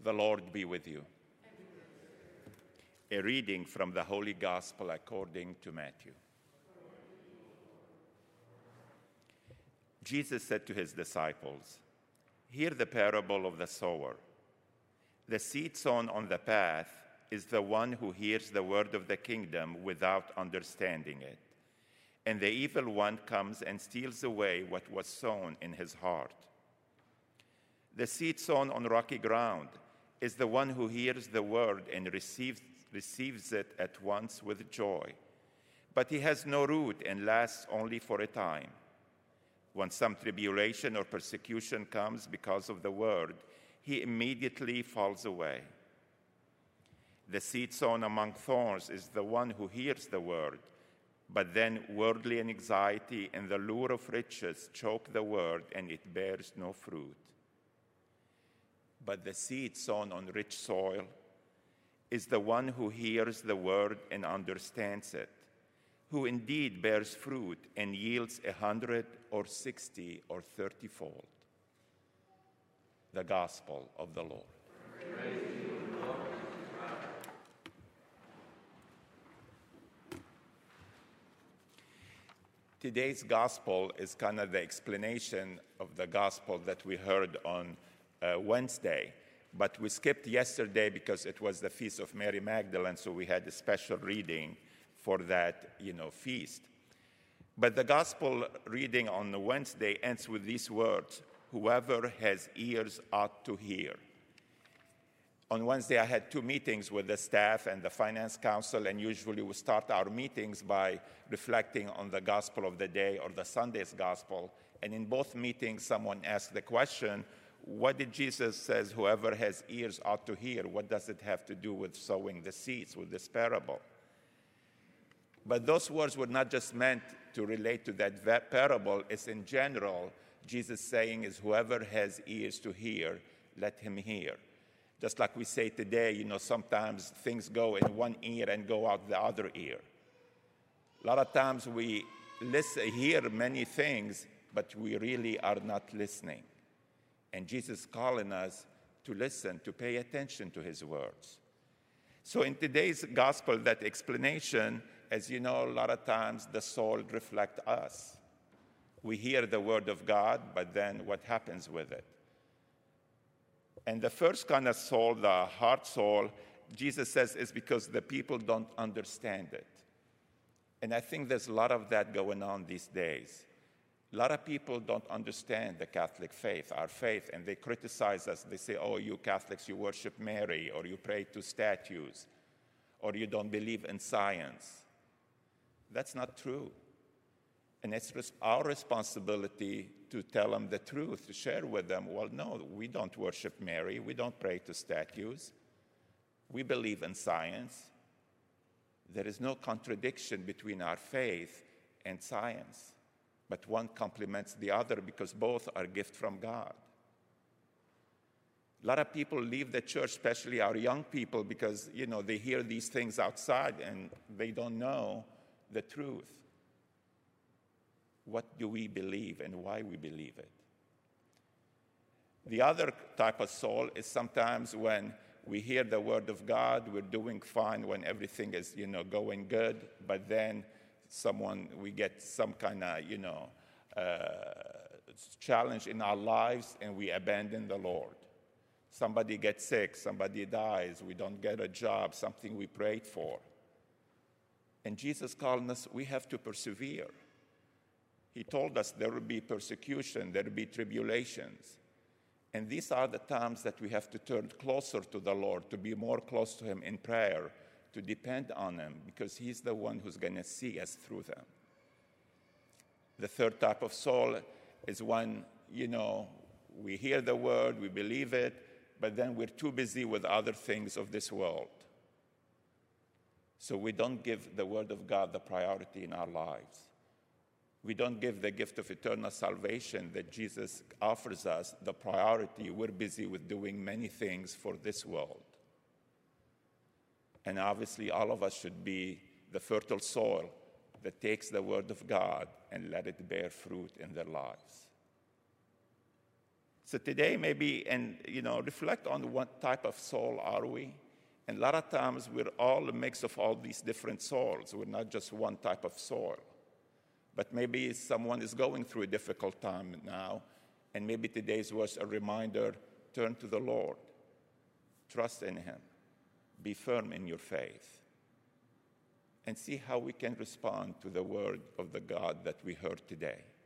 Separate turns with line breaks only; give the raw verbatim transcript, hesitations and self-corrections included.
The Lord be with you. A reading from the Holy Gospel according to Matthew. Jesus said to his disciples, "Hear the parable of the sower. The seed sown on the path is the one who hears the word of the kingdom without understanding it. And the evil one comes and steals away what was sown in his heart. The seed sown on rocky ground is the one who hears the word and receives, receives it at once with joy. But he has no root and lasts only for a time. When some tribulation or persecution comes because of the word, he immediately falls away. The seed sown among thorns is the one who hears the word, but then worldly anxiety and the lure of riches choke the word, and it bears no fruit. But the seed sown on rich soil is the one who hears the word and understands it, who indeed bears fruit and yields a hundred or sixty or thirty-fold." The Gospel of the Lord. Praise you, Lord. Today's Gospel is kind of the explanation of the Gospel that we heard on Uh, Wednesday, but we skipped yesterday because it was the Feast of Mary Magdalene, so we had a special reading for that, you know, feast. But the gospel reading on the Wednesday ends with these words: "Whoever has ears ought to hear." On Wednesday, I had two meetings with the staff and the finance council, and usually we start our meetings by reflecting on the gospel of the day or the Sunday's gospel. And in both meetings, someone asked the question, what did Jesus say, whoever has ears ought to hear? What does it have to do with sowing the seeds, with this parable? But those words were not just meant to relate to that parable. It's in general, Jesus saying is whoever has ears to hear, let him hear. Just like we say today, you know, sometimes things go in one ear and go out the other ear. A lot of times we listen, hear many things, but we really are not listening. And Jesus is calling us to listen, to pay attention to his words. So in today's gospel, that explanation, as you know, a lot of times the soul reflects us. We hear the word of God, but then what happens with it? And the first kind of soul, the heart soul, Jesus says is because the people don't understand it. And I think there's a lot of that going on these days. A lot of people don't understand the Catholic faith, our faith, and they criticize us. They say, oh, you Catholics, you worship Mary, or you pray to statues, or you don't believe in science. That's not true. And it's our responsibility to tell them the truth, to share with them, well, no, we don't worship Mary, we don't pray to statues. We believe in science. There is no contradiction between our faith and science. But one complements the other because both are gifts from God. A lot of people leave the church, especially our young people, because, you know, they hear these things outside and they don't know the truth. What do we believe and why we believe it? The other type of soul is sometimes when we hear the word of God, we're doing fine when everything is, you know, going good, but then someone, we get some kind of, you know, uh, challenge in our lives and we abandon the Lord. Somebody gets sick, somebody dies, we don't get a job, something we prayed for. And Jesus called us, we have to persevere. He told us there will be persecution, there will be tribulations. And these are the times that we have to turn closer to the Lord, to be more close to him in prayer, to depend on him, because he's the one who's going to see us through them. The third type of soul is when, you know, we hear the word, we believe it, but then we're too busy with other things of this world. So we don't give the word of God the priority in our lives. We don't give the gift of eternal salvation that Jesus offers us the priority. We're busy with doing many things for this world. And obviously, all of us should be the fertile soil that takes the word of God and let it bear fruit in their lives. So today, maybe, and you know, reflect on what type of soul are we? And a lot of times, we're all a mix of all these different souls. We're not just one type of soul. But maybe someone is going through a difficult time now, and maybe today's was a reminder, turn to the Lord. Trust in him. Be firm in your faith. And see how we can respond to the word of the God that we heard today.